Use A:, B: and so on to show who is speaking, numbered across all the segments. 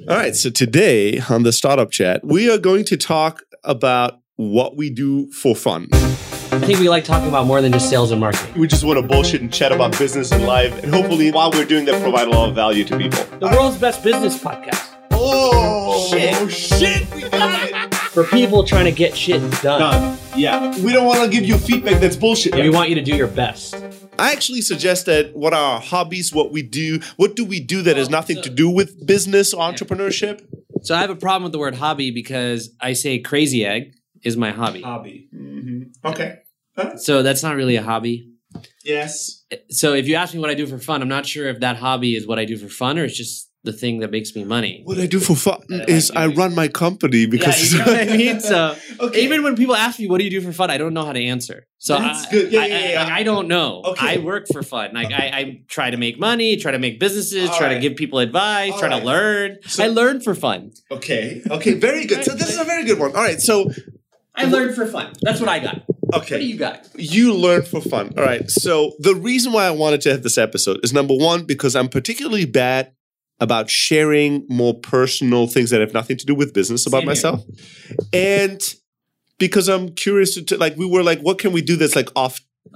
A: All right. So today on the Startup Chat, we are going to talk about what we do for fun.
B: I think we like talking about more than just sales and marketing.
A: We just want to bullshit and chat about business and life. And hopefully, while we're doing that, provide a lot of value to people.
B: The world's best business podcast.
A: Oh,
B: shit.
A: We got it.
B: For people trying to get shit done.
A: Yeah. We don't want to give you feedback that's bullshit.
B: And we want you to do your best.
A: I actually suggest that what are our hobbies, what we do that has nothing to do with business or entrepreneurship?
B: So I have a problem with the word hobby because I say crazy egg is my hobby.
A: Hobby. Mm-hmm. Okay.
B: So that's not really a hobby.
A: Yes.
B: So if you ask me what I do for fun, I'm not sure if that hobby is what I do for fun or it's just the thing that makes me money.
A: What I do for fun is I run my company because...
B: Yeah, you know what I mean? So even when people ask me, what do you do for fun? I don't know how to answer. So
A: that's good.
B: I don't know.
A: Okay.
B: I work for fun. Like I try to make money, try to make businesses, try to give people advice, try to learn. So, I learn for fun.
A: Okay. Very good. So this is a very good one. All right. So
B: I learned for fun. That's what I got.
A: Okay.
B: What do you got?
A: You learn for fun. All right. So the reason why I wanted to have this episode is number one, because I'm particularly bad about sharing more personal things that have nothing to do with business about myself. And because I'm curious to we were like, what can we do that's like off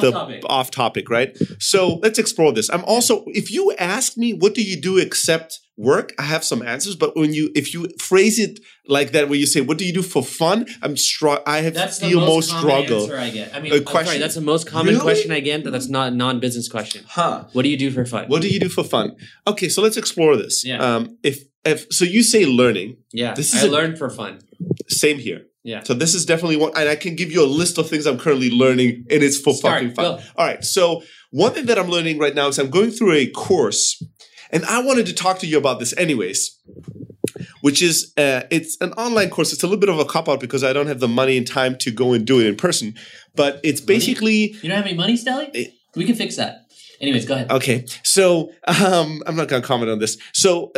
A: topic, right? So let's explore this. I'm also, if you ask me, what do you do except work? I have some answers, but if you phrase it like that, where you say, what do you do for fun?
B: That's the most common answer I get. I mean, sorry, that's the most common question I get, but that's not a non-business question. What do you do for fun?
A: What do you do for fun? Okay, so let's explore this.
B: Yeah.
A: So you say learning.
B: Yeah, I learn for fun.
A: Same here.
B: Yeah.
A: So this is definitely one, and I can give you a list of things I'm currently learning, and it's for fucking fun.
B: Go.
A: All right. So one thing that I'm learning right now is I'm going through a course, and I wanted to talk to you about this anyways, which is it's an online course. It's a little bit of a cop-out because I don't have the money and time to go and do it in person, but it's basically...
B: You don't have any money, Stelly? We can fix that. Anyways, go ahead. Okay,
A: so I'm not going to comment on this. So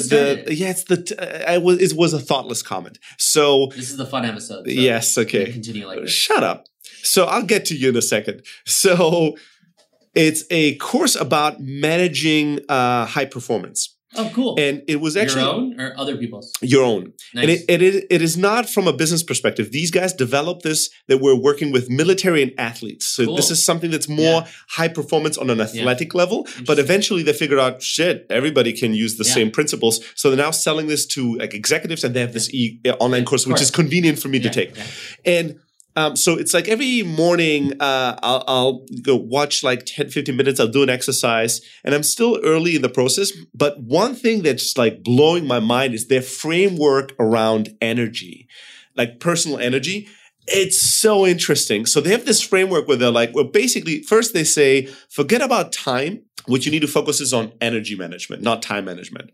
A: it was a thoughtless comment. So
B: this is the fun episode. So
A: yes, okay.
B: Continue like this.
A: Shut up. So I'll get to you in a second. So it's a course about managing high performance.
B: Oh, cool.
A: And it was actually...
B: Your own or other people's?
A: Your own.
B: Nice.
A: And it is not from a business perspective. These guys developed this, that we're working with military and athletes. So This is something that's more high performance on an athletic level. But eventually they figured out, everybody can use the same principles. So they're now selling this to like executives, and they have this online course, which is convenient for me to take.
B: Yeah.
A: And so it's like every morning I'll go watch like 10, 15 minutes. I'll do an exercise, and I'm still early in the process. But one thing that's like blowing my mind is their framework around energy, like personal energy. It's so interesting. So they have this framework where they're like, well, basically, first they say, forget about time. What you need to focus is on energy management, not time management.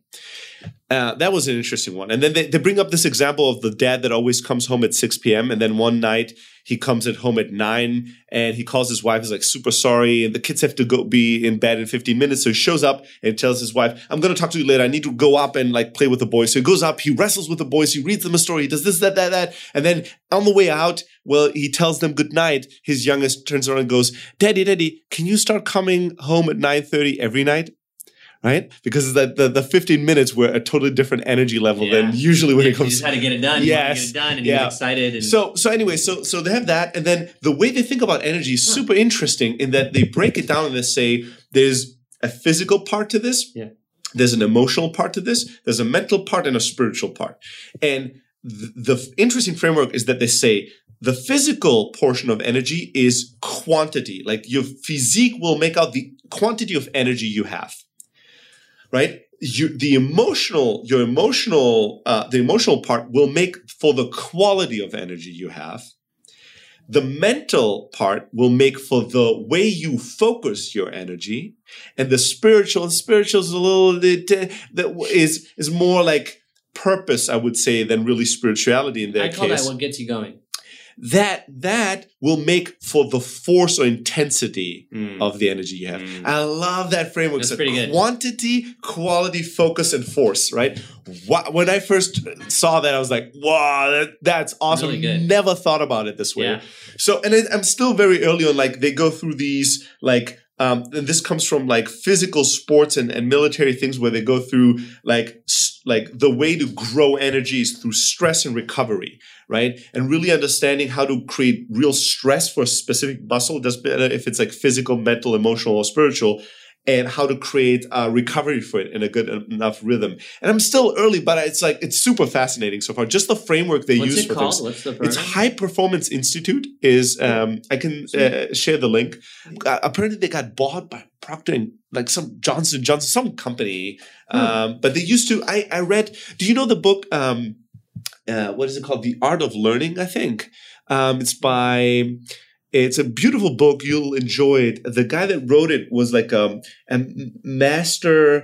A: That was an interesting one. And then they bring up this example of the dad that always comes home at 6 p.m. And then one night he comes at home at 9 and he calls his wife. He's like, super sorry. And the kids have to go be in bed in 15 minutes. So he shows up and tells his wife, I'm going to talk to you later. I need to go up and like play with the boys. So he goes up, he wrestles with the boys. He reads them a story. He does this, that. And then on the way out, well, he tells them good night. His youngest turns around and goes, Daddy, can you start coming home at 9:30 every night? Right? Because the 15 minutes were a totally different energy level than usually when it comes.
B: You just had to get it done.
A: Yes.
B: You want to get it done, and you're excited. And
A: So anyway, so they have that, and then the way they think about energy is super interesting in that they break it down and they say there's a physical part to this, there's an emotional part to this, there's a mental part and a spiritual part. And the interesting framework is that they say the physical portion of energy is quantity. Like your physique will make out the quantity of energy you have. Right? The emotional part will make for the quality of energy you have. The mental part will make for the way you focus your energy, and the spiritual is a little bit is more like purpose, I would say, than really spirituality in their case.
B: I call that what gets you going.
A: That will make for the force or intensity of the energy you have. I love that framework.
B: That's pretty good.
A: Quantity, quality, focus, and force, right? When I first saw that, I was like, wow, that's awesome.
B: Really good.
A: Never thought about it this way.
B: Yeah.
A: So, and I'm still very early on, like they go through these like and this comes from like physical sports and military things where they go through like the way to grow energy is through stress and recovery, right? And really understanding how to create real stress for a specific muscle, doesn't matter if it's like physical, mental, emotional, or spiritual, and how to create recovery for it in a good enough rhythm. And I'm still early, but it's super fascinating so far. Just the framework they use for things.
B: What's the program?
A: It's High Performance Institute. I can share the link. Apparently, they got bought by Procter and like some Johnson & Johnson, some company. But they used to. I read. Do you know the book? What is it called? The Art of Learning. I think it's a beautiful book. You'll enjoy it. The guy that wrote it was like a master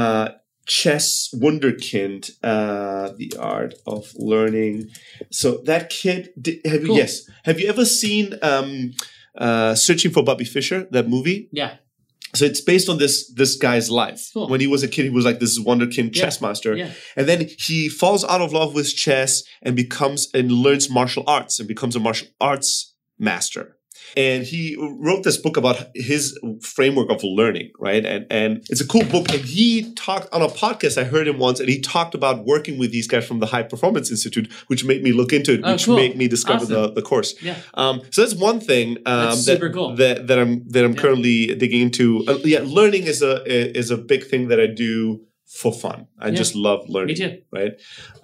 A: chess wunderkind, The Art of Learning. So that kid, have you ever seen Searching for Bobby Fischer, that movie?
B: Yeah.
A: So it's based on this guy's life. Cool. When he was a kid, he was like this wonderkind chess master. Yeah. And then he falls out of love with chess and learns martial arts and becomes a martial arts master. And he wrote this book about his framework of learning, right? And it's a cool book. And he talked on a podcast, I heard him once, and he talked about working with these guys from the High Performance Institute, which made me look into it, made me discover the course. Yeah. So that's one thing
B: that's super cool.
A: that I'm currently digging into. Learning is a big thing that I do for fun. I just love learning.
B: Me too.
A: Right?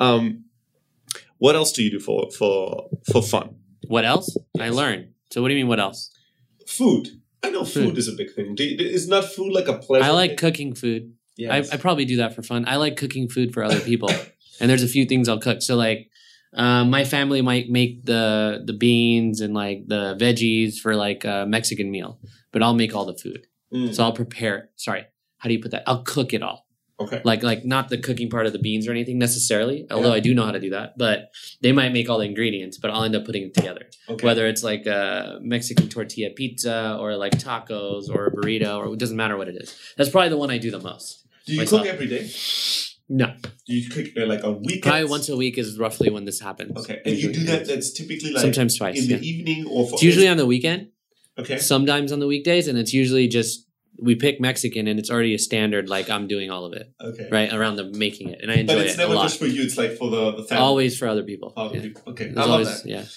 A: What else do you do for fun?
B: What else? Yes. I learn. So what do you mean, what else?
A: Food. I know food is a big thing. Is not food like a pleasure?
B: I like cooking food. Yes. I probably do that for fun. I like cooking food for other people. And there's a few things I'll cook. So like my family might make the beans and like the veggies for like a Mexican meal. But I'll make all the food. So I'll prepare. Sorry. How do you put that? I'll cook it all.
A: Okay.
B: Like not the cooking part of the beans or anything necessarily, although I do know how to do that. But they might make all the ingredients, but I'll end up putting it together. Okay. Whether it's like a Mexican tortilla pizza or like tacos or a burrito, or it doesn't matter what it is. That's probably the one I do the most.
A: Do you cook every day?
B: No.
A: Do you cook like on weekends?
B: Probably once a week is roughly when this happens.
A: Okay. And you do that, that's typically like
B: sometimes twice
A: in the evening or
B: it's usually on the weekend.
A: Okay.
B: Sometimes on the weekdays, and it's usually just we pick Mexican and it's already a standard, like I'm doing all of it.
A: Okay.
B: Right? Around the making it. And I enjoy it a lot. But
A: it's never just for you, it's like for the family.
B: Always for other people.
A: Okay. I love that.
B: Yeah.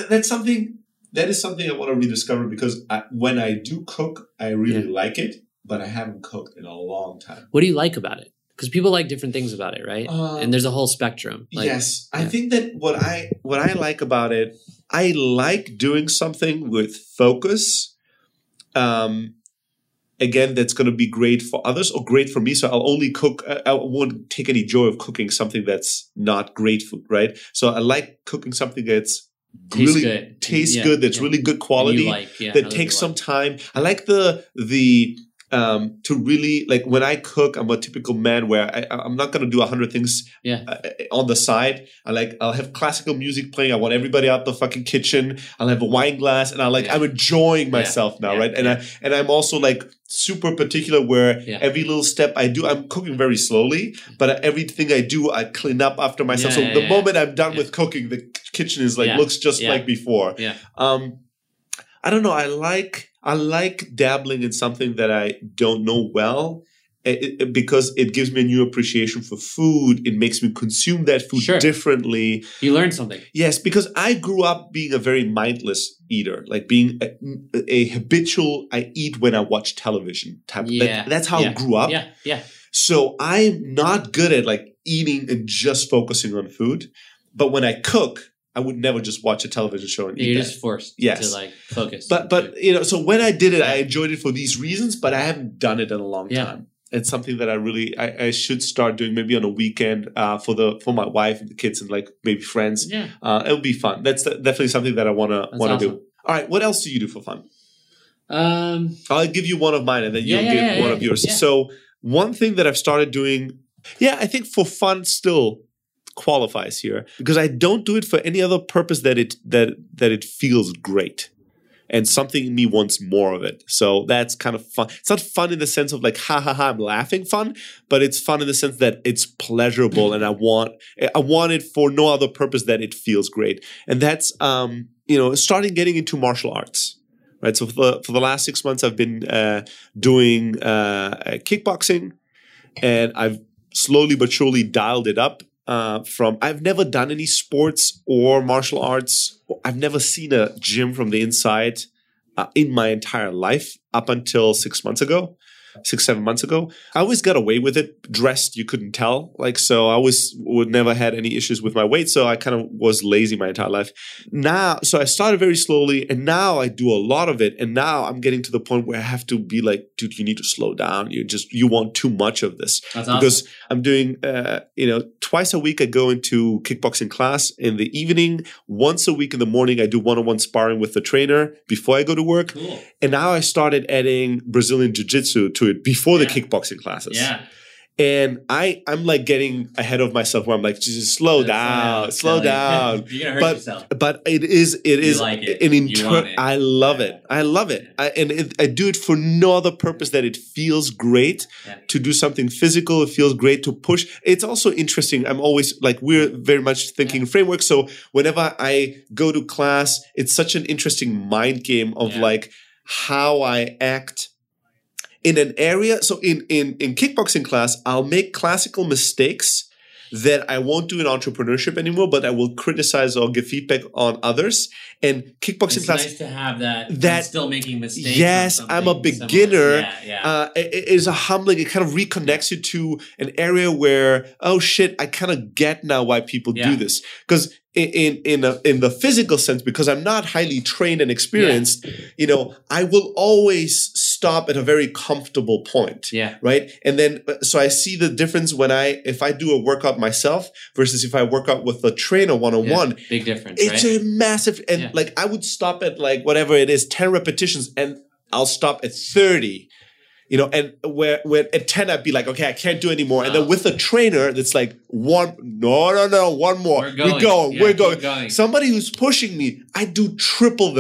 A: That is something I want to rediscover because when I do cook, I really like it, but I haven't cooked in a long time.
B: What do you like about it? Because people like different things about it, right? And there's a whole spectrum.
A: Yes. I think that what I like about it, I like doing something with focus. Again, that's going to be great for others or great for me. So I'll only cook. I won't take any joy of cooking something that's not great food, right? So I like cooking something that's tastes good. That's really good quality. That takes some time. I like the to really like when I cook, I'm a typical man where I'm not going to do 100 things on the side. I'll have classical music playing. I want everybody out the fucking kitchen. I'll have a wine glass and I'm enjoying myself now, right? And I'm also like super particular where every little step I do, I'm cooking very slowly, but everything I do, I clean up after myself. So the moment I'm done with cooking, the kitchen is like looks just like before.
B: Yeah.
A: I don't know. I like dabbling in something that I don't know well because it gives me a new appreciation for food. It makes me consume that food differently.
B: You learn something.
A: Yes, because I grew up being a very mindless eater, like being a habitual, I eat when I watch television type. That's how I grew up.
B: Yeah.
A: So I'm not good at like eating and just focusing on food. But when I cook, I would never just watch a television show and eat
B: You're just forced to like focus.
A: But so when I did it, I enjoyed it for these reasons, but I haven't done it in a long time. It's something that I should start doing maybe on a weekend for my wife and the kids and like maybe friends.
B: Yeah.
A: It'll be fun. That's definitely something that I want to do. All right. What else do you do for fun? I'll give you one of mine and then you'll give one of yours. Yeah. So one thing that I've started doing, I think for fun still qualifies here because I don't do it for any other purpose that it feels great. And something in me wants more of it. So that's kind of fun. It's not fun in the sense of like, ha, I'm laughing fun, but it's fun in the sense that it's pleasurable and I want it for no other purpose that it feels great. And that's, starting getting into martial arts, right? So for the last 6 months, I've been doing kickboxing, and I've slowly but surely dialed it up. I've never done any sports or martial arts. I've never seen a gym from the inside in my entire life up until 6 months ago. 6-7 months ago. I always got away with it. Dressed, you couldn't tell. So I would never had any issues with my weight. So I kind of was lazy my entire life. So I started very slowly, and now I do a lot of it. And now I'm getting to the point where I have to be like, dude, you need to slow down. You want too much of this.
B: That's awesome.
A: Because I'm doing, twice a week I go into kickboxing class in the evening. Once a week in the morning, I do one-on-one sparring with the trainer before I go to work.
B: Cool.
A: And now I started adding Brazilian Jiu-Jitsu to it before the kickboxing classes.
B: Yeah.
A: And I'm like getting ahead of myself where I'm like, just slow down.
B: You're gonna hurt yourself.
A: But it is
B: like it.
A: I love it. I love it. I do it for no other purpose that it feels great to do something physical. It feels great to push. It's also interesting. I'm always like, we're very much thinking framework. So whenever I go to class, it's such an interesting mind game of like how I act in an area. So in kickboxing class, I'll make classical mistakes that I won't do in entrepreneurship anymore, but I will criticize or give feedback on others. And kickboxing class,
B: nice to have that still making mistakes.
A: Yes, I'm a beginner. It is a humbling. It kind of reconnects you to an area where, oh shit, I kind of get now why people do this. Because in the physical sense, because I'm not highly trained and experienced, I will always stop at a very comfortable point.
B: Yeah.
A: Right. And then, so I see the difference if I do a workout myself versus if I work out with a trainer one-on-one.
B: Big difference.
A: It's a massive, and like I would stop at like whatever it is, 10 repetitions, and I'll stop at 30. And where at 10 I'd be like, okay, I can't do anymore. And then with a trainer that's like, one more.
B: We're going.
A: We're going. Somebody who's pushing me, I do triple the